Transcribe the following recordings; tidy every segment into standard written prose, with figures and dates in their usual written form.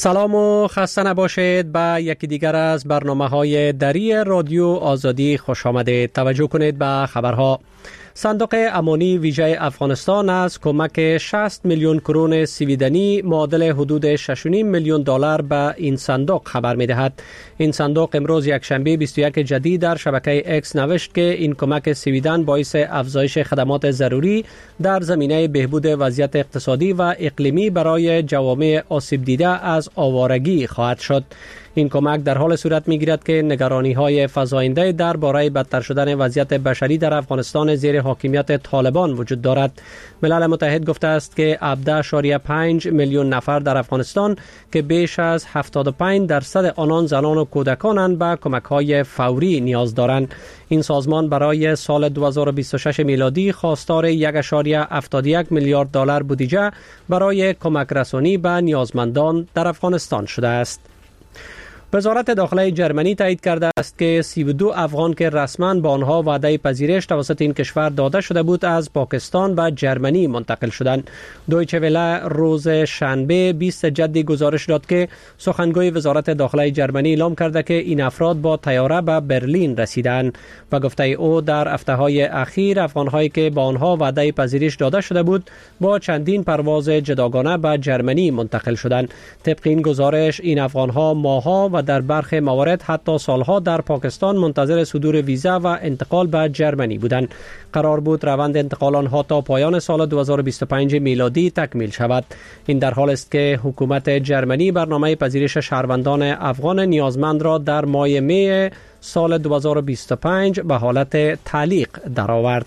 سلام و خسته نباشید. به یکی دیگر از برنامه‌های دری رادیو آزادی خوش آمدید. توجه کنید به خبرها. صندوق امانی ویژه افغانستان از کمک 60 میلیون کرون سویدنی معادل حدود 6.5 میلیون دلار به این صندوق خبر می‌دهد. این صندوق امروز یکشنبه 21 جدید در شبکه اکس نوشت که این کمک سویدن باعث افزایش خدمات ضروری در زمینه بهبود وضعیت اقتصادی و اقلیمی برای جوامع آسیب دیده از آوارگی خواهد شد. این کمک در حال صورت می‌گیرد که نگرانی‌های فزاینده درباره بدتر شدن وضعیت بشری در افغانستان زیر حاکمیت طالبان وجود دارد. ملل متحد گفته است که 17.5 میلیون نفر در افغانستان که بیش از 75% آنان زنان و کودکانند به کمک‌های فوری نیاز دارند. این سازمان برای سال 2026 میلادی خواستار 1.71 میلیارد دلار بودجه برای کمک رسانی به نیازمندان در افغانستان شده است. وزارت داخله جرمنی تایید کرده است که 32 افغان که رسما به آنها وعده پذیرش توسط این کشور داده شده بود از پاکستان به جرمنی منتقل شدند. دویچه وله روز شنبه 20 جدی گزارش داد که سخنگوی وزارت داخله جرمنی اعلام کرده که این افراد با طیاره به برلین رسیدند و گفته او در هفته‌های اخیر افغان‌هایی که با آنها وعده پذیرش داده شده بود با چندین پرواز جداگانه به جرمنی منتقل شدند. طبق این گزارش این افغان‌ها ماه‌ها و در برخی موارد حتی سالها در پاکستان منتظر صدور ویزا و انتقال به جرمنی بودند. قرار بود روند انتقال آنها تا پایان سال 2025 میلادی تکمیل شود. این در حال است که حکومت جرمنی برنامه پذیرش شهروندان افغان نیازمند را در ماه می سال 2025 به حالت تعلیق درآورد.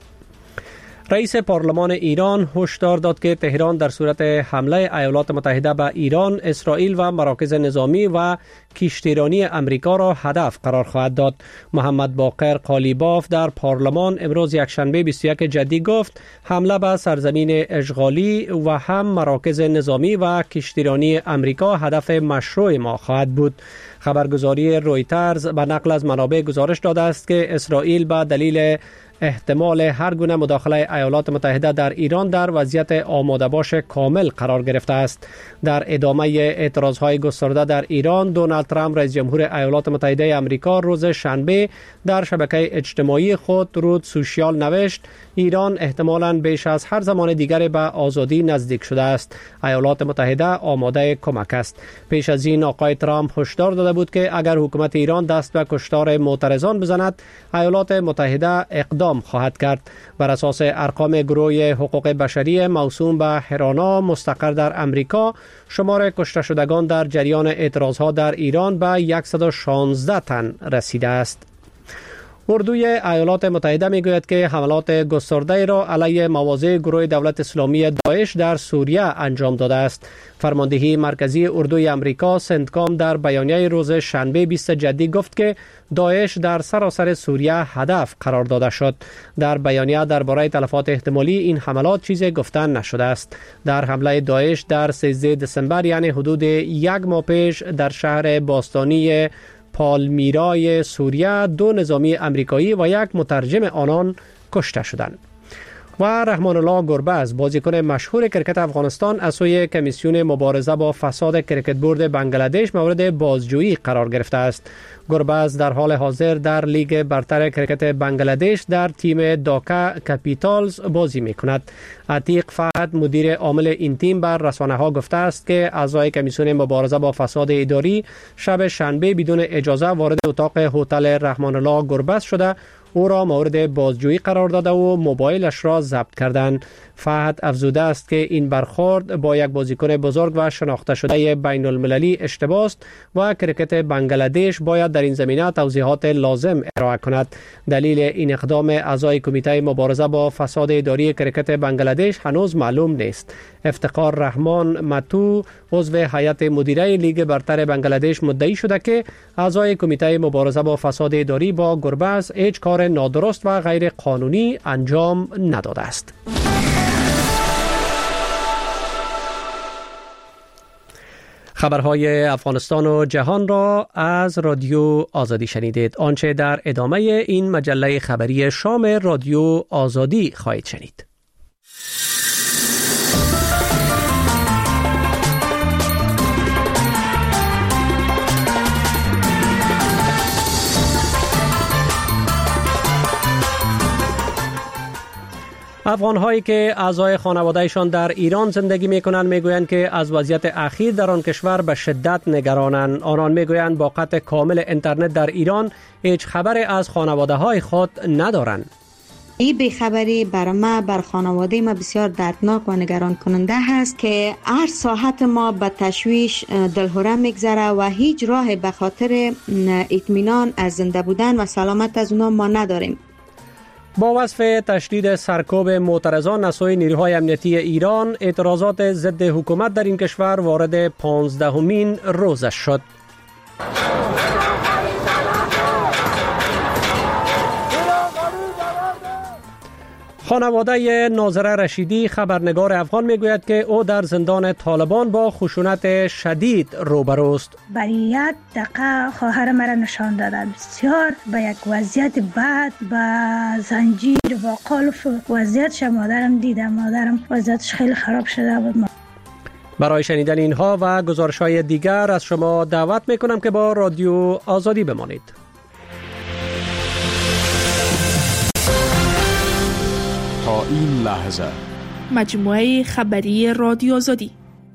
رئیس پارلمان ایران هشدار داد که تهران در صورت حمله ایالات متحده به ایران، اسرائیل و مراکز نظامی و کشتیرانی امریکا را هدف قرار خواهد داد. محمد باقر قالیباف در پارلمان امروز یکشنبه 21 جدی گفت حمله به سرزمین اشغالی و هم مراکز نظامی و کشتیرانی امریکا هدف مشروع ما خواهد بود. خبرگزاری رویترز به نقل از منابع گزارش داده است که اسرائیل به دلیل احتمال هر گونه مداخله ایالات متحده در ایران در وضعیت آماده باش کامل قرار گرفته است. در ادامه اعتراضهای گسترده در ایران، دونالد ترامپ رئیس جمهور ایالات متحده آمریکا روز شنبه در شبکه اجتماعی خود رود سوشیال نوشت ایران احتمالاً بیش از هر زمان دیگر به آزادی نزدیک شده است. ایالات متحده آماده کمک است. پیش از این آقای ترامپ هشدار داده بود که اگر حکومت ایران دست به کشتار معترضان بزند، ایالات متحده اقدام خواهد کرد. بر اساس ارقام گروه حقوق بشری موسوم به هرانا مستقر در امریکا، شمار کشته شدگان در جریان اعتراضها در ایران به 116 تن رسیده است. اردوی ایالات متحده میگوید که حملات گسترده را علیه مواضع گروه دولت اسلامی داعش در سوریه انجام داده است. فرماندهی مرکزی اردوی امریکا سنتکام در بیانیه روز شنبه 20 جدی گفت که داعش در سراسر سوریه هدف قرار داده شد. در بیانیه درباره تلفات احتمالی این حملات چیزی گفته نشده است. در حمله داعش در 13 دسامبر یعنی حدود یک ماه پیش در شهر باستانی پالمیرای سوریه 2 نظامی امریکایی و 1 مترجم آنان کشته شدند. و رحمان الله گربز بازیکن مشهور کرکت افغانستان از سوی کمیسیون مبارزه با فساد کرکت بورد بنگلادش مورد بازجویی قرار گرفته است. گربز در حال حاضر در لیگ برتر کرکت بنگلادش در تیم داکا کپیتالز بازی می‌کند. عتیق فهد مدیر عامل این تیم بر رسانه‌ها گفته است که اعضای کمیسیون مبارزه با فساد اداری شب شنبه بدون اجازه وارد اتاق هتل رحمان الله گربز شده او را مورد بازجویی قرار داده و موبایلش را ضبط کردند. فهد افزوده است که این برخورد با یک بازیکن بزرگ و شناخته شده بین المللی اشتباه است و کرکت بنگلادش باید در این زمینه توضیحات لازم ارائه کند. دلیل این اقدام اعضای کمیته مبارزه با فساد اداری کرکت بنگلادش هنوز معلوم نیست. افتخار رحمان متو عضو هیئت مدیره لیگ برتر بنگلادش مدعی شده که اعضای کمیته مبارزه با فساد اداری با گربز هیچ کار نادرست و غیر قانونی انجام نداده است. خبرهای افغانستان و جهان را از رادیو آزادی شنیدید. آنچه در ادامه این مجله خبری شام رادیو آزادی خواهید شنید. افغان‌هایی که اعضای خانواده‌شان در ایران زندگی می‌کنند می‌گویند که از وضعیت اخیر در آن کشور به شدت نگرانند. آنان می‌گویند با قطع کامل اینترنت در ایران هیچ خبری از خانواده‌های خود ندارند. این بیخبری بر ما، بر خانواده ما بسیار دردناک و نگران کننده هست که هر ساعت ما به تشویش دلهره میگذره و هیچ راه به خاطر اطمینان از زنده بودن و سلامت از اونا ما نداریم. با وصف تشدید سرکوب معترضان از سوی نیروهای امنیتی ایران، اعتراضات ضد حکومت در این کشور وارد 15مین روزش شد. خانواده ناظره رشیدی خبرنگار افغان میگوید که او در زندان طالبان با خشونت شدید روبروست. برای یک دقیقه خواهر مرا نشان دادند. بسیار به یک وضعیت بد، با زنجیر و قلف وضعیتش مادرم دیدم. مادرم وضعیتش خیلی خراب شده بود. برای شنیدن اینها و گزارش‌های دیگر از شما دعوت میکنم که با رادیو آزادی بمانید. تا این لحظه مجموعه خبری رادیو آزادی.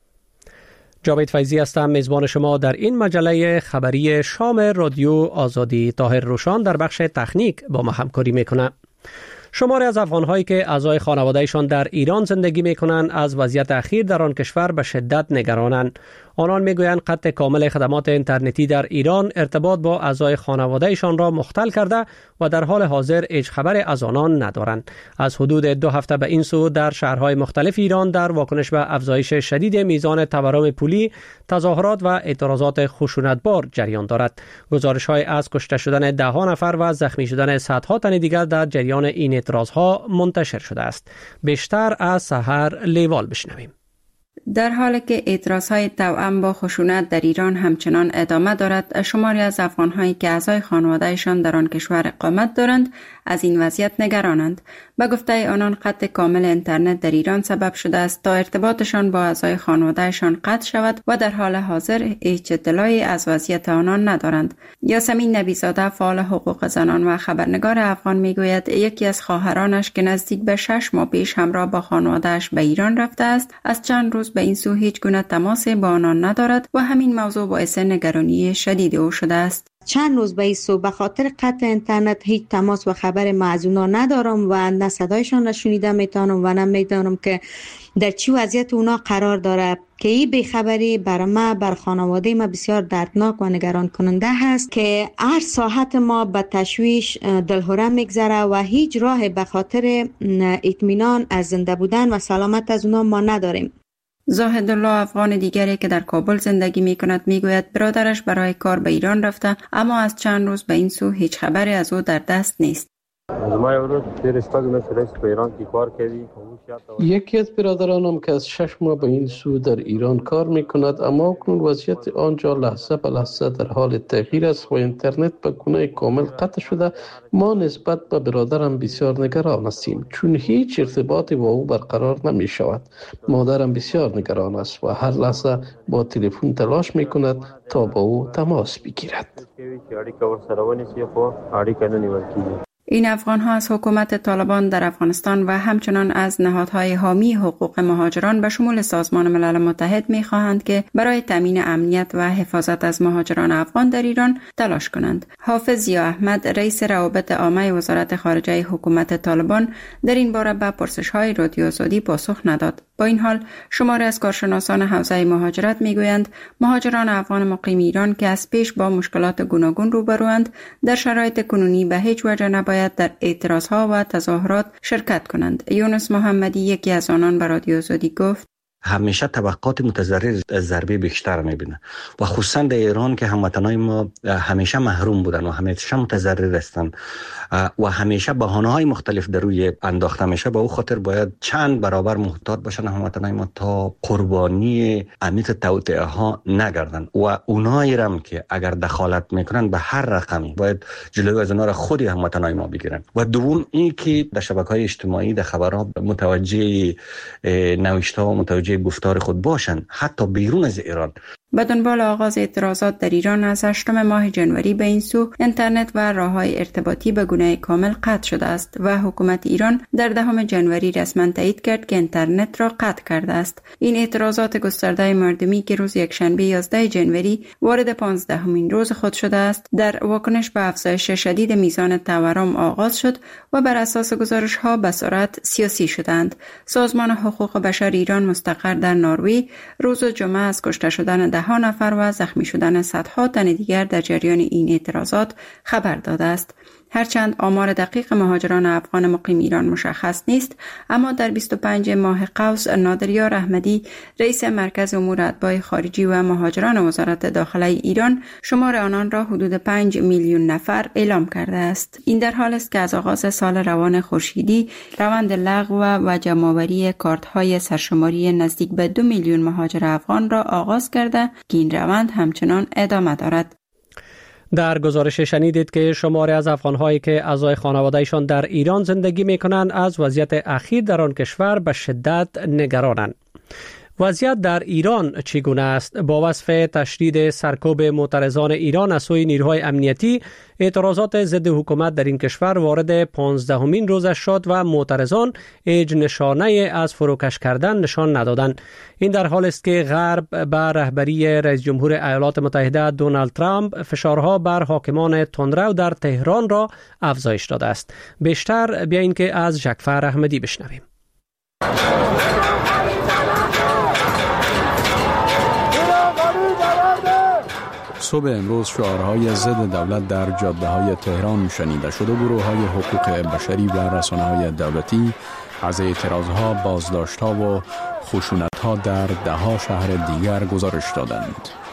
جاوید فیضی هستم، میزبان شما در این مجله خبری شام رادیو آزادی. طاهر روشان در بخش تکنیک با ما همکاری میکنه. شماری از افغان‌هایی که اعضای خانواده‌شان در ایران زندگی می‌کنند از وضعیت اخیر در آن کشور به شدت نگرانند. آنان می‌گویند قطع کامل خدمات اینترنتی در ایران ارتباط با اعضای خانواده‌شان را مختل کرده و در حال حاضر هیچ خبری از آنان ندارند. از حدود 2 هفته به این سو در شهرهای مختلف ایران در واکنش به افزایش شدید میزان تورم پولی، تظاهرات و اعتراضات خشونتبار جریان دارد. گزارش‌های از کشته شدن 10 نفر و زخمی شدن صدها تن دیگر در جریان این اعتراضها منتشر شده است. بیشتر از سحر لیوال بشنویم. در حالی که اعتراضهای توأم با خشونت در ایران همچنان ادامه دارد، شماری از افغان‌هایی که اعضای خانواده‌شان در آن کشور اقامت دارند از این وضعیت نگرانند. به گفته آنان قطع کامل اینترنت در ایران سبب شده است تا ارتباطشان با اعضای خانواده‌شان قطع شود و در حال حاضر هیچ اطلاعی از وضعیت آنان ندارند. یاسمین نبی‌زاده، فعال حقوق زنان و خبرنگار افغان میگوید یکی از خواهرانش که نزدیک به 6 ماه پیش همراه با خانواده‌اش به ایران رفته است، از چند روز به این سو هیچ گونه تماس با آنان ندارد و همین موضوع باعث نگرانی شدید او شده است. چند روز به این سو به خاطر قطع اینترنت هیچ تماس و خبر ما از اونا ندارم و نه صدایشان را شنیده میتونم و نه میدانم که در چی وضعیت اونا قرار داره. که این بیخبری بر ما، بر خانواده ما بسیار دردناک و نگران کننده هست که هر ساعت ما به تشویش دلهره میگذره و هیچ راه به خاطر اطمینان از زنده بودن و سلامت از اونا ما نداریم. زاهد الله، افغان دیگری که در کابل زندگی می کند، می گوید برادرش برای کار به ایران رفته اما از چند روز به این سو هیچ خبری از او در دست نیست. یکی از برادرانم که از 6 ماه به این سو در ایران کار می کند اما اکنون وضعیت آنجا لحظه به لحظه در حال تغییر است و اینترنت به گونه کامل قطع شده. ما نسبت به برادرم بسیار نگران هستیم چون هیچ ارتباطی با او برقرار نمی شود. مادرم بسیار نگران است و هر لحظه با تلفن تلاش می کند تا با او تماس بگیرد. این افغان‌ها از حکومت طالبان در افغانستان و همچنان از نهادهای حامی حقوق مهاجران به شمول سازمان ملل متحد می‌خواهند که برای تامین امنیت و حفاظت از مهاجران افغان در ایران تلاش کنند. حافظ ضیا احمد، رئیس روابط عامه وزارت خارجه حکومت طالبان، در این باره به پرسش‌های رادیو آزادی پاسخ نداد. با این حال شماری از کارشناسان حوزه مهاجرت میگویند مهاجران افغان مقیم ایران که از پیش با مشکلات گوناگون روبروند در شرایط کنونی به هیچ وجه نباید در اعتراضها و تظاهرات شرکت کنند. یونس محمدی، یکی از آنان، به رادیو آزادی گفت همیشه طبقات متضرر ضربه بیشتر میبینه و خصوصا در ایران که هموطنای ما همیشه محروم بودن و همیشه متضرر هستند و همیشه بهانه‌های مختلف در روی انداخته میشه. به او خاطر باید چند برابر محتاط باشن هموطنای ما تا قربانی عمیق توطئه ها نگردن و اونایی هم که اگر دخالت میکنن به هر رقمی باید جلوی از اونها را خود هموطنای ما بگیرن. و دوم این که در شبکه‌های اجتماعی در خبرها متوجه نوشته و متوجه گفتار خود باشن حتی بیرون از ایران. به دنبال آغاز اعتراضات در ایران از 8 ماه جنوری به این سو اینترنت و راه‌های ارتباطی به گونه کامل قطع شده است و حکومت ایران در 10 جنوری رسما تایید کرد که اینترنت را قطع کرده است. این اعتراضات گسترده مردمی که روز یکشنبه 11 جنوری وارد 15مین روز خود شده است، در واکنش به افزایش شدید میزان تورم آغاز شد و بر اساس گزارش‌ها به صورت سیاسی شدند. سازمان حقوق بشر ایران مستقر در نروژ روز جمعه از کشته شدن 10 نفر و زخمی شدن صدها تن دیگر در جریان این اعتراضات خبر داده است. هرچند آمار دقیق مهاجران افغان مقیم ایران مشخص نیست، اما در 25 ماه قوس نادریار احمدی رئیس مرکز امور اتباع خارجی و مهاجران وزارت داخله ایران شمار آنان را حدود 5 میلیون نفر اعلام کرده است. این در حال است که از آغاز سال روان خورشیدی روند لغو و جمع‌آوری کارت‌های سرشماری نزدیک به 2 میلیون مهاجر افغان را آغاز کرده که این روند همچنان ادامه دارد. در گزارش شنیدید که شماری از افغان‌هایی که اعضای خانواده‌شان در ایران زندگی می‌کنند از وضعیت اخیر در آن کشور به شدت نگرانند. وضعیت در ایران چگونه است؟ با وصف تشدید سرکوب معترضان ایران از سوی نیروهای امنیتی، اعتراضات ضد حکومت در این کشور وارد 15مین روزش شد و معترضان هیچ نشانه از فروکش کردن نشان ندادند. این در حال است که غرب به رهبری رئیس جمهور ایالات متحده دونالد ترامپ فشارها بر حاکمان تندرو در تهران را افزایش داده است. بیشتر بیایید که از ژکفر احمدی بشنویم. صبح امروز شعارهای ضد دولت در جاده‌های تهران شنیده شد و گروه‌های حقوق بشری و رسانه‌های دولتی از اعتراضها، بازداشت‌ها و خشونت‌ها در 10 شهر دیگر گزارش دادند.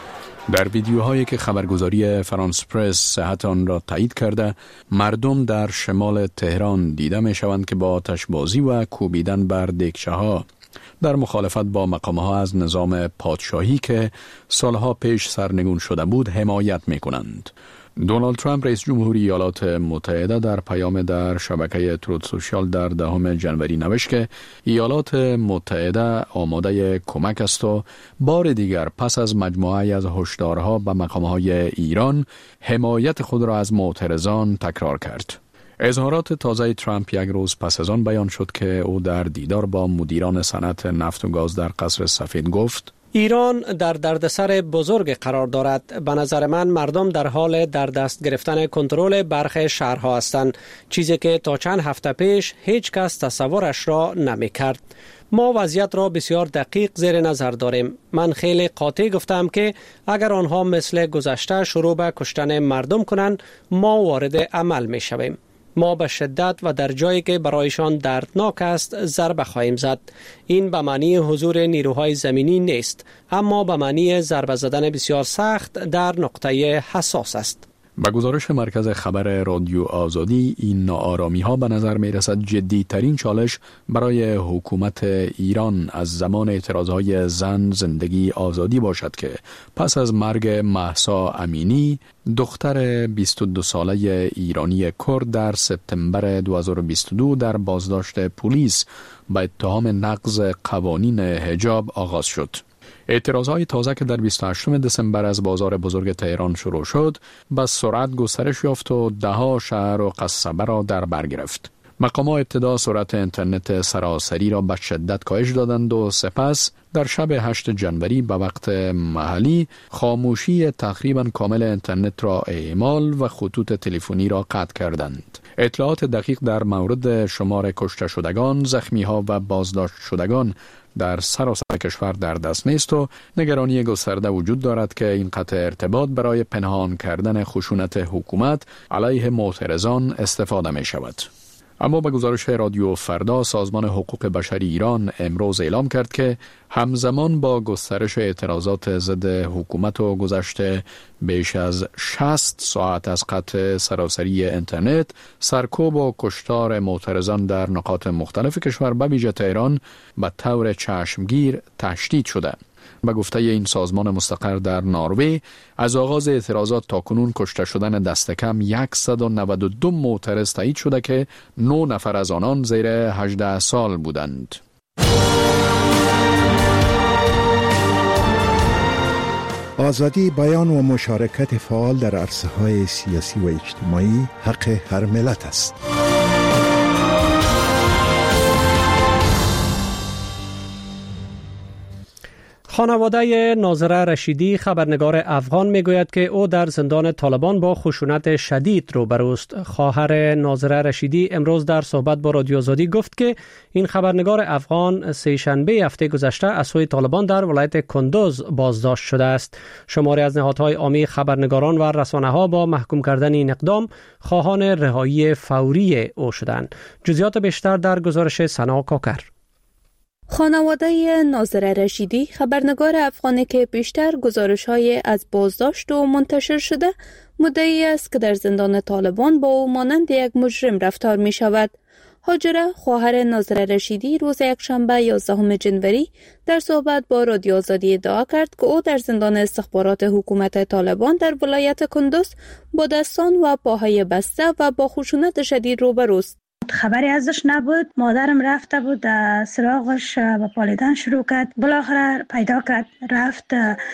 در ویدیوهایی که خبرگزاری فرانس پرس صحت آن را تایید کرده، مردم در شمال تهران دیده می‌شوند که با آتش‌بازی و کوبیدن بر دکچه‌ها در مخالفت با مقام‌ها از نظام پادشاهی که سالها پیش سرنگون شده بود حمایت می‌کنند. دونالد ترامپ رئیس جمهوری ایالات متحده در پیام در شبکه تروت سوشال در 10 جنوری نوشت که ایالات متحده آماده کمک است و بار دیگر پس از مجموعه‌ای از هشدارها به مقام‌های ایران حمایت خود را از معترضان تکرار کرد. اظهارات تازه ترامپ یک روز پس از آن بیان شد که او در دیدار با مدیران صنعت نفت و گاز در قصر سفید گفت: ایران در دردسر بزرگ قرار دارد. به نظر من مردم در حال در دست گرفتن کنترل برخی شهرها هستند، چیزی که تا چند هفته پیش هیچ کس تصورش را نمی کرد. ما وضعیت را بسیار دقیق زیر نظر داریم. من خیلی قاطع گفتم که اگر آنها مثل گذشته شروع به کشتن مردم کنند، ما وارد عمل می شویم. ما به شدت و در جایی که برایشان دردناک است ضربه خواهیم زد. این به معنی حضور نیروهای زمینی نیست، اما به معنی ضربه زدن بسیار سخت در نقطه حساس است. با گزارش مرکز خبر رادیو آزادی، این ناآرامی ها به نظر می رسد جدی ترین چالش برای حکومت ایران از زمان اعتراض های زن زندگی آزادی باشد که پس از مرگ مهسا امینی، دختر 22 ساله ایرانی کرد، در سپتامبر 2022 در بازداشت پلیس به اتهام نقض قوانین حجاب آغاز شد. اعتراضهای تازه که در 28 دسامبر از بازار بزرگ تهران شروع شد، به سرعت گسترش یافت و 10 شهر و قصبه را در بر گرفت. مقامات ابتدا سرعت اینترنت سراسری را به شدت کاهش دادند و سپس در شب 8 جنوری به وقت محلی خاموشی تقریبا کامل اینترنت را اعمال و خطوط تلفنی را قطع کردند. اطلاعات دقیق در مورد شمار کشته شدگان، زخمی ها و بازداشت شدگان در سراسر کشور در دست نیست و نگرانی گسترده وجود دارد که این قطع ارتباط برای پنهان کردن خشونت حکومت علیه معترضان استفاده می شود. اما به گزارش رادیو فردا، سازمان حقوق بشری ایران امروز اعلام کرد که همزمان با گسترش اعتراضات ضد حکومت و گذشته بیش از 60 ساعت از قطع سراسری اینترنت، سرکوب و کشتار معترضان در نقاط مختلف کشور به ویژه تهران به طور چشمگیر تشدید شده. به گفته این سازمان مستقر در نروژ، از آغاز اعتراضات تا کنون کشته شدن دست کم 192 معترض تایید شده که 9 نفر از آنان زیر 18 سال بودند. آزادی بیان و مشارکت فعال در عرصه‌های سیاسی و اجتماعی حق هر ملت است. خانواده ناظره رشیدی خبرنگار افغان میگوید که او در زندان طالبان با خشونت شدید روبروست. خواهر ناظره رشیدی امروز در صحبت با رادیو آزادی گفت که این خبرنگار افغان سه‌شنبه هفته گذشته از سوی طالبان در ولایت کندوز بازداشت شده است. شماری از نهادهای عامی خبرنگاران و رسانه‌ها با محکوم کردن این اقدام خواهان رهایی فوری او شدند. جزئیات بیشتر در گزارش سنا کاکر. خانواده ناظره رشیدی خبرنگار افغانی که بیشتر گزارش‌های از بازداشت و منتشر شده مدعی است که در زندان طالبان با او مانند یک مجرم رفتار می شود. هاجره خواهر ناظره رشیدی روز یکشنبه 11 جنوری در صحبت با رادیو آزادی ادعا کرد که او در زندان استخبارات حکومت طالبان در ولایت کندوز با دستان و پاهای بسته و با خشونت شدید روبروست. خبری ازش نبود. مادرم رفته بود سراغش و پالیدن شروع کرد. بالاخره پیدا کرد، رفت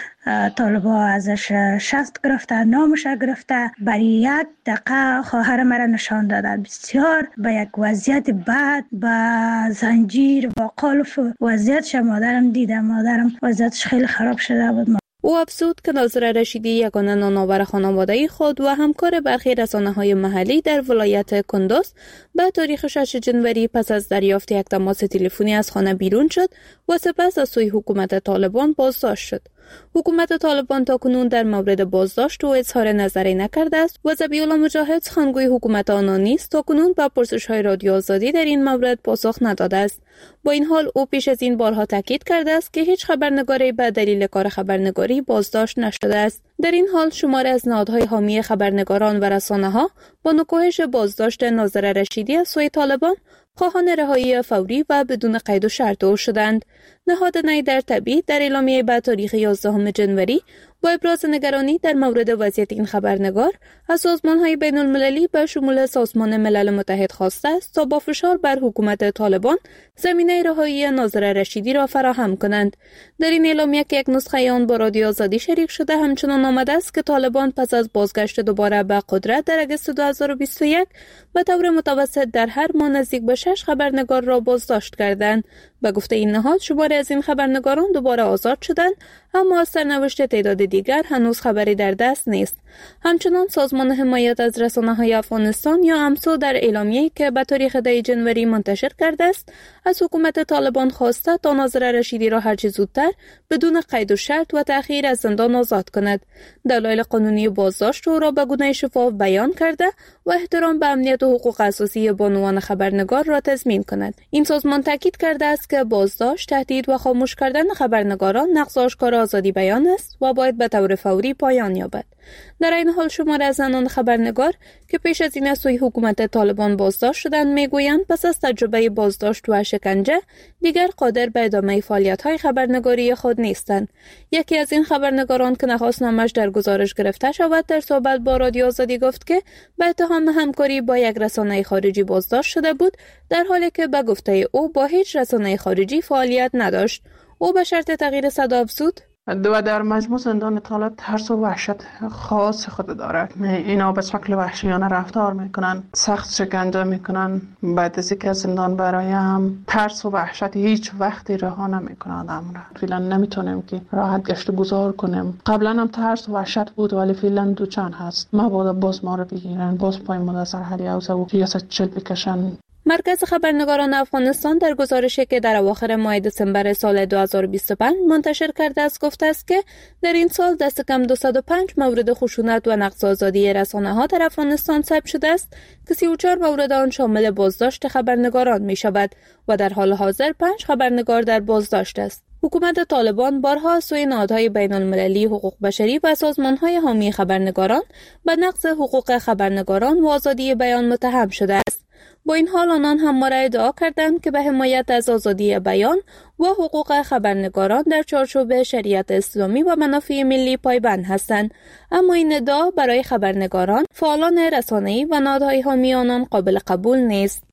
طالبا ازش شست گرفته، نامش گرفته. برای 1 دقیقه خواهر مرا نشان دادن. بسیار به یک وضعیت بد، به زنجیر و قلف وضعیتش مادرم دیدم. مادرم وضعیتش خیلی خراب شده بود. او افزود که ناظره رشیدی یگانه نانآور خانواده خود و همکار برخی رسانه‌های محلی در ولایت کندوز به تاریخ 6 جنوری پس از دریافت یک تماس تلفنی از خانه بیرون شد و سپس از سوی حکومت طالبان بازداشت شد. حکومت طالبان تاکنون در مورد بازداشت و اظهار نظری نکرده است و ذبیح الله مجاهد سخنگوی حکومت آن نیز تاکنون به پرسش‌های رادیو آزادی در این مورد پاسخ نداده است. با این حال او پیش از این بارها تاکید کرده است که هیچ خبرنگاری به دلیل کار خبرنگاری بازداشت نشده است. در این حال شماری از نهادهای حامی خبرنگاران و رسانه‌ها با نکوهش بازداشت ناظره رشیدی از سوی طالبان خواهان رهایی فوری و بدون قید و شرط او شدند. نهاد نیدر طبی در اعلامیه به تاریخ 11 جنوری با ابراز نگرانی در مورد وضعیت این خبرنگار از سازمان‌های بین‌المللی به شمول سازمان ملل متحد خواسته است تا با فشار بر حکومت طالبان زمینه رهایی ناظره رشیدی را فراهم کنند. در این اعلامیه که یک نسخه آن با رادیو آزادی شریک شده همچنان آمده است که طالبان پس از بازگشت دوباره به قدرت در اگست 2021 به طور متوسط در هر ماه نزدیک به 6 خبرنگار را بازداشت کردند. به گفته این نهاد شماری از این خبرنگاران دوباره آزاد شدند، اما از سرنوشت تعداد دیگر هنوز خبری در دست نیست. همچنان سازمان حمایت از رسانه‌های افغانستان یا امسو در اعلامیه‌ای که به تاریخ 10 جنوری منتشر کرده است از حکومت طالبان خواسته تا ناظره رشیدی را هرچه زودتر بدون قید و شرط و تأخیر از زندان آزاد کند. دلایل قانونی بازداشت او را به گونه شفاف بیان کرده و احترام به امنیت و حقوق اساسی بانوان خبرنگار را تضمین کند. این سازمان تاکید کرده است که بازداشت، تهدید و خاموش کردن خبرنگاران نقض آشکار آزادی بیان است و باید به طور فوری پایان یابد. در این حال شماری از زنان خبرنگار که پیش از این از سوی حکومت طالبان بازداشت شدند میگویند پس از تجربه بازداشت و شکنجه دیگر قادر به ادامه فعالیت‌های خبرنگاری خود نیستند. یکی از این خبرنگاران که نخواست نامش در گزارش گرفته شود در صحبت با رادیو آزادی گفت که به اتهام همکاری با یک رسانه خارجی بازداشت شده بود، در حالی که به گفته او با هیچ رسانه خارجی فعالیت نداشت. او به شرط تغییر صدا افزود: و در مجموع زندان طالب ترس و وحشت خاص خود دارد. اینا به شکل وحشیانه رفتار میکنن، سخت شکنجه میکنن. بعد از اینکه از زندان برایم ترس و وحشت هیچ وقتی رها نمیکنه آدم را. فعلا نمیتونیم که راحت گشت گذار کنیم. قبلا هم ترس و وحشت بود ولی فعلا دوچن هست. مبادا باز ما رو بگیرن، باز پای ما در سر حلیه و ریاست چل بکشن. مرکز خبرنگاران افغانستان در گزارشی که در اواخر ماه دسامبر سال 2025 منتشر کرده است گفته است که در این سال دست کم 205 مورد خشونت و نقض آزادی رسانه‌ها در افغانستان ثبت شده است که 34 مورد آن شامل بازداشت خبرنگاران می شود و در حال حاضر 5 خبرنگار در بازداشت است. حکومت طالبان بارها از سوی نهادهای بین‌المللی حقوق بشری و سازمان‌های حامی خبرنگاران به نقض حقوق خبرنگاران و آزادی بیان متهم شده است. با این حال آنان همواره ادعا کردند که به حمایت از آزادی بیان و حقوق خبرنگاران در چارچوب شریعت اسلامی و منافع ملی پایبند هستند، اما این ادعا برای خبرنگاران، فعالان رسانه‌ای و نهادهای حامی آنان قابل قبول نیست.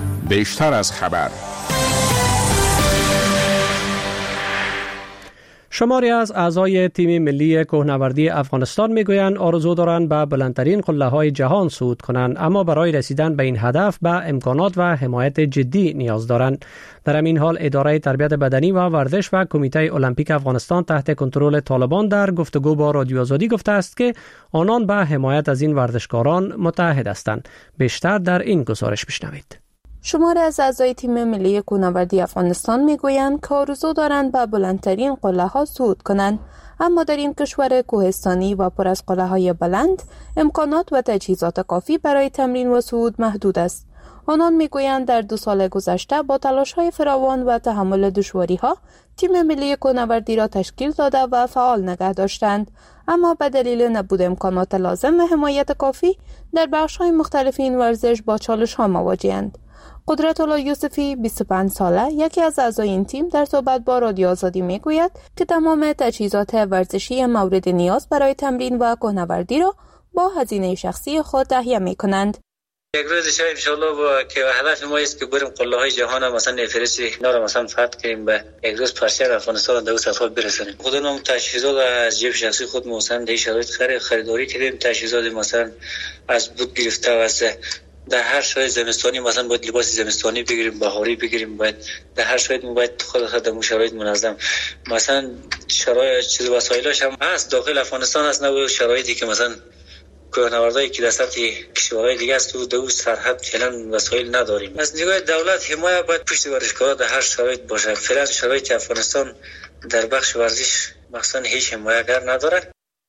بیشتر از خبر شماری از اعضای تیم ملی کوهنوردی افغانستان میگویند آرزو دارند به بلندترین قله‌های جهان صعود کنند، اما برای رسیدن به این هدف به امکانات و حمایت جدی نیاز دارند. در همین حال اداره تربیت بدنی و ورزش و کمیته المپیک افغانستان تحت کنترل طالبان در گفتگو با رادیو آزادی گفته است که آنان به حمایت از این ورزشکاران متحد هستند. بیشتر در این گزارش بشنوید. شماری از اعضای تیم ملی کوهنوردی افغانستان میگویند که آرزو دارند به بلندترین قله‌ها صعود کنند، اما در این کشور کوهستانی و پر از قله‌های بلند امکانات و تجهیزات کافی برای تمرین و صعود محدود است. آنان میگویند در 2 سال گذشته با تلاش‌های فراوان و تحمل دشواری‌ها تیم ملی کوهنوردی را تشکیل داده و فعال نگه داشتند، اما به دلیل نبود امکانات لازم و حمایت کافی در بخش‌های مختلف این ورزش با چالش‌ها مواجه‌اند. قدرت الله یوسفی 25 ساله یکی از اعضای این تیم در صحبت با رادیو آزادی میگوید که تمام تجهیزات ورزشی مورد نیاز برای تمرین و کوهنوردی را با هزینه شخصی خود تهیه می‌کنند. یک روز ان شاء الله با که هدف ما است که بریم قله‌های جهان مثلا نفرست اینا رو مثلا فتح کنیم، به یک روز پرچم افغانستان در سطح برسونیم. خودمون تجهیزات از جیب شخصی خود مثلا در شرایط خریداری کردیم، تجهیزات مثلا از بود گرفته و از در هر شرایط زمستانی مثلا باید لباس زمستانی بگیریم، بهاری بگیریم، باید در هر شرایط باید خود در شرایط منظم مثلا شرایط چیز وسایلش هم هست داخل افغانستان هست، نه شرایطی که مثلا کوهنوردایی که در سطح کشورهای دیگه است تو دو سرحد فعلا وسایل نداریم. از نگاه دولت حمایت باید پشت ورزشکارا در هر شرایط باشه. فعلا شرایط افغانستان در بخش ورزش مثلا هیچ حمایتگر نداره.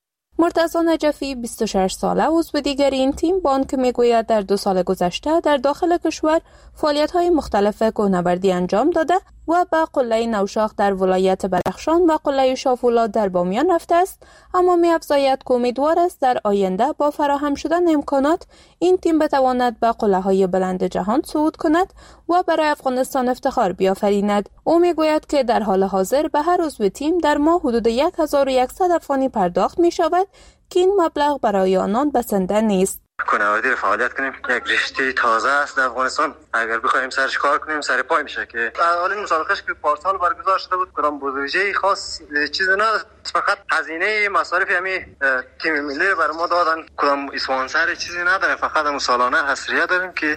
مرتضی نجفی 26 ساله عضو دیگر این تیم بانک میگوید در 2 سال گذشته در داخل کشور فعالیت‌های مختلف کوهنوردی انجام داده و به قله نوشاخ در ولایت بدخشان و قله شافولاد در بامیان رفته است، اما می‌افزاید که امیدوار است در آینده با فراهم شدن امکانات این تیم بتواند به قله‌های بلند جهان صعود کند و برای افغانستان افتخار بیافریند. او میگوید که در حال حاضر به هر عضو تیم در ماه حدود 1100 افغانی پرداخت می‌شود که این مبلغ برای آنان بسنده نیست. کوهنوردی رو فعالیت کنیم، یک رشته تازه است در افغانستان. اگر بخوایم سرش کار کنیم سر پای میشه که حالا مسابقهش که پارسال برگزار شده بود کدام بودجه خاص چیز نداشت، فقط هزینه مصارف همین تیم ملی برای ما دادن، کدام اسپانسر چیزی نداره، فقط هم سالانه حصریه داریم که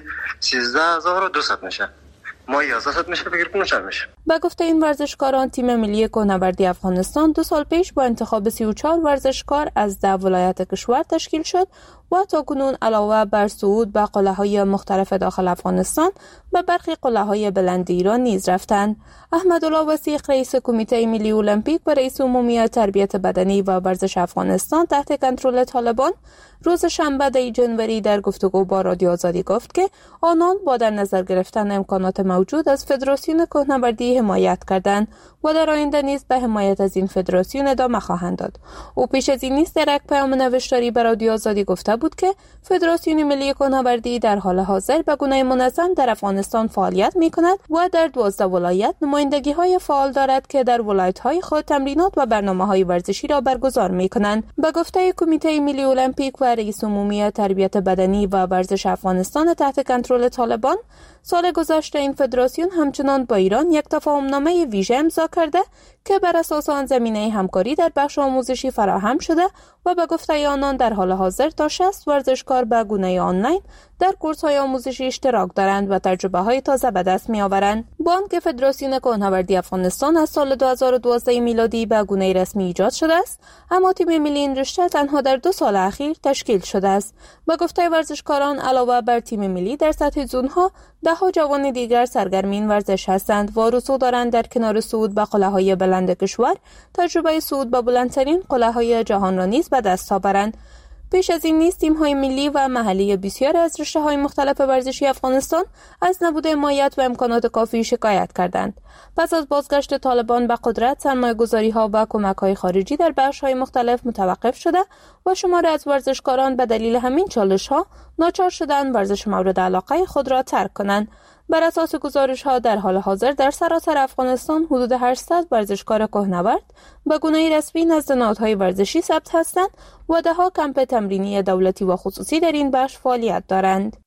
13200 میشه. ما 1100 میشه بگیر کنه چند میشه. به گفته این ورزشکاران تیم ملی کوهنوردی افغانستان 2 سال پیش با انتخاب 34 ورزشکار از 10 ولایت کشور تشکیل شد و تاکنون علاوه بر صعود به قله‌های مختلف داخل افغانستان به برخی قله‌های بلند ایران نیز رفتند. احمدالله وثیق رئیس کمیته ملی المپیک و رئیس عمومی تربیت بدنی و ورزش افغانستان تحت کنترل طالبان روز شنبه 10 جنوری در گفتگو با رادیو آزادی گفت که آنان با در نظر گرفتن امکانات موجود از فدراسیون کوهنوردی حمایت کردند و در آینده نیز به حمایت از این فدراسیون ادامه خواهند داد. او پیش از این نیز در یک پیام نوشتاری به رادیو آزادی گفته بود که فدراسیون ملی کوهنوردی در حال حاضر به گونه منظم در افغانستان فعالیت می‌کند و در 12 ولایت نمایندگی‌های فعال دارد که در ولایت‌های خود تمرینات و برنامه‌های ورزشی را برگزار می‌کنند. به گفته کمیته ملی المپیک و رئیس عمومی تربیت بدنی و ورزش افغانستان تحت کنترل طالبان، سال گذشته این فدراسیون همچنان با ایران یک تفاهمنامه ویژه امضا کرده که بر اساس آن زمینه همکاری در بخش آموزشی فراهم شده و به گفته آنان در حال حاضر تا 60 ورزشکار به گونه آنلاین در کورس‌های آموزشی اشتراک دارند و تجربه‌های تازه به دست می‌آورند. بانک فدراسیون کوهنوردی افغانستان از سال 2012 میلادی به گونه رسمی ایجاد شده است، اما تیم ملی این رشته تنها در 2 سال اخیر تشکیل شده است. به گفته ورزشکاران علاوه بر تیم ملی در سطح زون‌ها ده‌ها جوان دیگر سرگرم این ورزش هستند و آرزو دارند در کنار صعود به قله‌های بلند کشور تجربه صعود به بلندترین قله‌های جهان را نیز به دست آورند. پیش از این نیز تیم‌های ملی و محلی بسیاری از رشته‌های مختلف ورزشی افغانستان از نبود حمایت و امکانات کافی شکایت کردند. پس از بازگشت طالبان به قدرت، سرمایه‌گذاری‌ها و کمک‌های خارجی در بخش‌های مختلف متوقف شده و شماری از ورزشکاران به دلیل همین چالش‌ها ناچار شدند ورزش مورد علاقه خود را ترک کنند. بر اساس گزارش‌ها در حال حاضر در سراسر افغانستان حدود 800 ورزشکار کوهنورد به گونه رسمی نزد نهادهای ورزشی ثبت هستند و ده‌ها کمپ تمرینی دولتی و خصوصی در این بخش فعالیت دارند.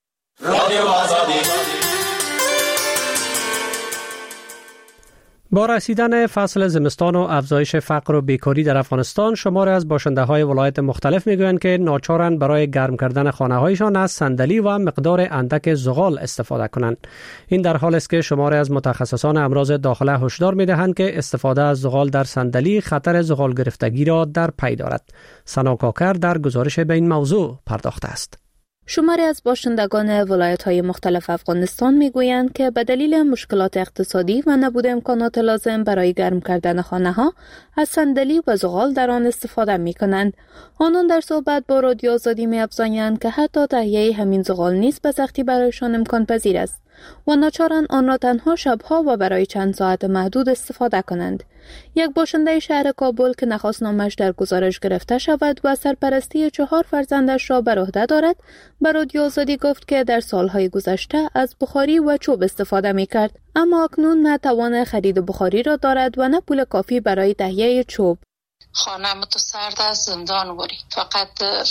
با رسیدن فصل زمستان و افزایش فقر و بیکاری در افغانستان، شماری از باشنده‌های ولایت مختلف میگویند که ناچارند برای گرم کردن خانه‌هایشان از صندلی و مقدار اندک زغال استفاده کنند. این در حالی است که شماری از متخصصان امراض داخله هشدار می‌دهند که استفاده از زغال در صندلی خطر زغال گرفتگی را در پی دارد. سنا کاکر در گزارش به این موضوع پرداخته است. شماری از باشندگان ولایت‌های مختلف افغانستان می‌گویند که به دلیل مشکلات اقتصادی و نبود امکانات لازم برای گرم کردن خانه‌ها از صندلی و زغال در آن استفاده می‌کنند. آنان در صحبت با رادیو آزادی می‌افزایند که حتی تهیه همین زغال نیز به سختی برایشان امکان پذیر است و ناچارند آن را تنها شب‌ها و برای چند ساعت محدود استفاده کنند. یک باشنده شهر کابل که نخواست نامش در گزارش گرفته شود و سرپرستی 4 فرزندش را بر عهده دارد، به رادیو آزادی گفت که در سالهای گذشته از بخاری و چوب استفاده می‌کرد، اما اکنون نه توان خرید بخاری را دارد و نه پول کافی برای تهیه چوب. خانه تو سرد از زندان وری، فقط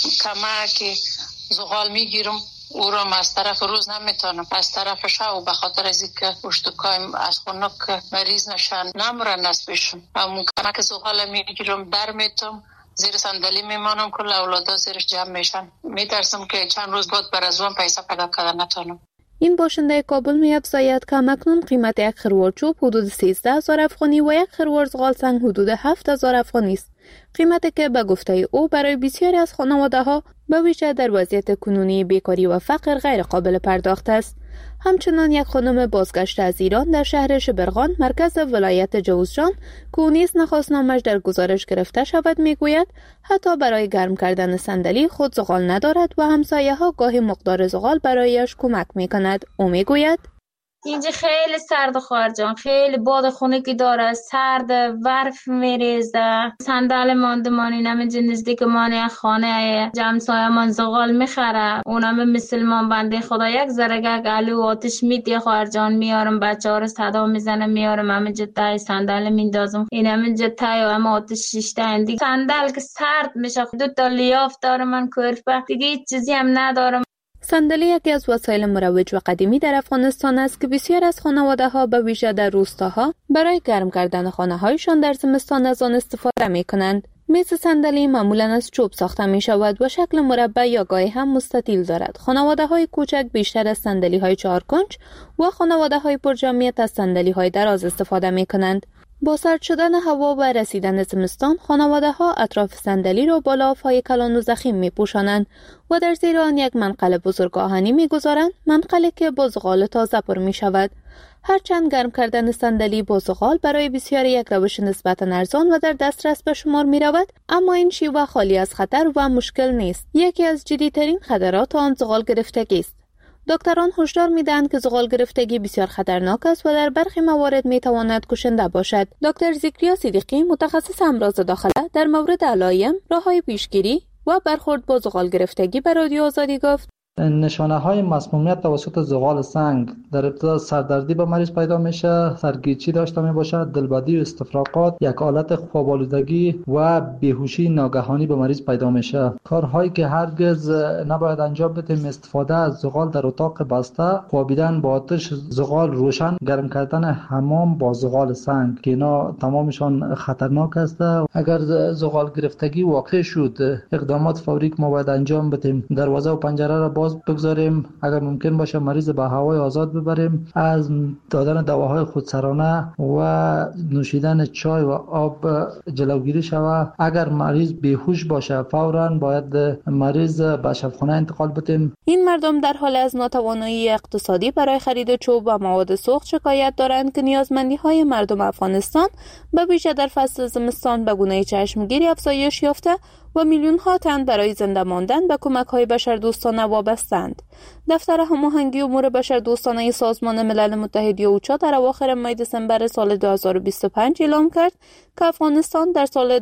کمک زغال میگیرم، او را از طرف روز نمیتونم، از طرف شب به خاطر از اینکه اشتکایم از خنک مریض نشن نمرن نسبشون. همون کمک زغال میگیرم در میتونم، زیر صندلی میمانم که اولادا زیرش جمع میشن. میترسم که چند روز بعد بر از اون پیسه پیدا کردن نتونم. این باشنده کابل می‌افزاید که اکنون قیمت یک خروار چوب حدود 13,000 افغانی و یک خروار زغال سنگ حدود 7,000 افغانی است. قیمتی که به گفته او برای بسیاری از خانواده‌ها به ویژه در وضعیت کنونی بیکاری و فقر غیر قابل پرداخت است. همچنان یک خانم بازگشته از ایران در شهر شبرغان مرکز ولایت جوزجان که او نیز نخواست نامش در گزارش گرفته شود میگوید حتی برای گرم کردن صندلی خود زغال ندارد و همسایه‌ها گاهی مقدار زغال برایش کمک میکند. او میگوید اینجا خیلی سرد خواهر جان، خیلی باد خنکی داره، سرد، برف میریزه. صندل ماندمانی نمیجه نزدیک مانی خانه جمسایه من زغال میخره، اونم مسلمان بنده خدا یک زرگه گلو آتش میدی خواهر جان، میارم بچه ها رو صدا میزنه، میارم همینجا تای صندل میندازم، این همینجا تای و هم آتش شیشته اندی صندل که سرد میشه. 2 تا لیاف داره من کرفه دیگه هیچ چیزی هم ندارم. صندلی یکی از وسایل مروج و قدیمی در افغانستان است که بسیار از خانواده‌ها به ویژه در روستاها برای گرم کردن خانه‌هایشان در زمستان از آن استفاده می‌کنند. میز صندلی معمولاً از چوب ساخته می‌شود و شکل مربع یا گاهی هم مستطیل دارد. خانواده‌های کوچک بیشتر از صندلی‌های 4 کنج و خانواده‌های پرجمعیت از صندلی‌های دراز استفاده می‌کنند. با سرد شدن هوا و رسیدن زمستان، خانواده‌ها اطراف صندلی را با لاف‌های کلان و ضخیم می‌پوشانند و در زیر آن یک منقل بزرگ آهنی می‌گذارند، منقلی که با زغال تازه پر می‌شود. هرچند گرم کردن صندلی با زغال برای بسیاری یک روش نسبتاً ارزان و در دسترس به شمار می‌رود، اما این شیوه خالی از خطر و مشکل نیست. یکی از جدی‌ترین خطرات آن زغال گرفتگی است. دکتران هشدار می‌دهند که زغال گرفتگی بسیار خطرناک است و در برخی موارد می‌تواند کشنده باشد. دکتر ذکریا صدیقی متخصص امراض داخله در مورد علائم، راه‌های پیشگیری و برخورد با زغال گرفتگی به رادیو آزادی گفت: نشانه‌های مسمومیت توسط زغال سنگ در ابتدا سردردی به مریض پیدا میشه، سرگیچی داشته میباشد، دلبدی و استفراغات، یک حالت خواب‌آلودگی و بیهوشی ناگهانی به مریض پیدا میشه. کارهایی که هرگز نباید انجام بدیم: استفاده از زغال در اتاق بسته، خوابیدن با آتش زغال روشن، گرم کردن حمام با زغال سنگ که اینا تمامشان خطرناک است. اگر زغال گرفتگی واقع شد، اقدامات فوری که ما باید انجام بدیم: دروازه و پنجره را باز بگذاریم، اگر ممکن باشه مریض به هوای آزاد ببریم، از دادن دواهای خودسرانه و نوشیدن چای و آب جلوگیری شود. اگر مریض بیهوش باشه فوراً باید مریض به شفاخانه انتقال بدیم. این مردم در حال از ناتوانی اقتصادی برای خرید چوب و مواد سوخت شکایت دارند که نیازمندی‌های مردم افغانستان به ویژه در فصل زمستان به گونه چشمگیری افزایش یافته و میلیون‌ها تن برای زنده ماندن به کمک‌های بشردوستانه وابسته‌اند. دفتر هماهنگی امور بشردوستانه سازمان ملل متحد اوچا در اواخر ماه دسامبر سال 2025 اعلام کرد که افغانستان در سال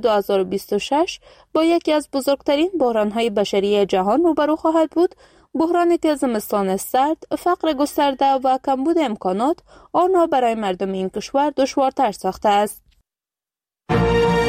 2026 با یکی از بزرگترین بحران‌های بشری جهان روبرو خواهد بود، بحرانی که زمستان سرد، فقر گسترده و کمبود امکانات آن را برای مردم این کشور دشوارتر ساخته است.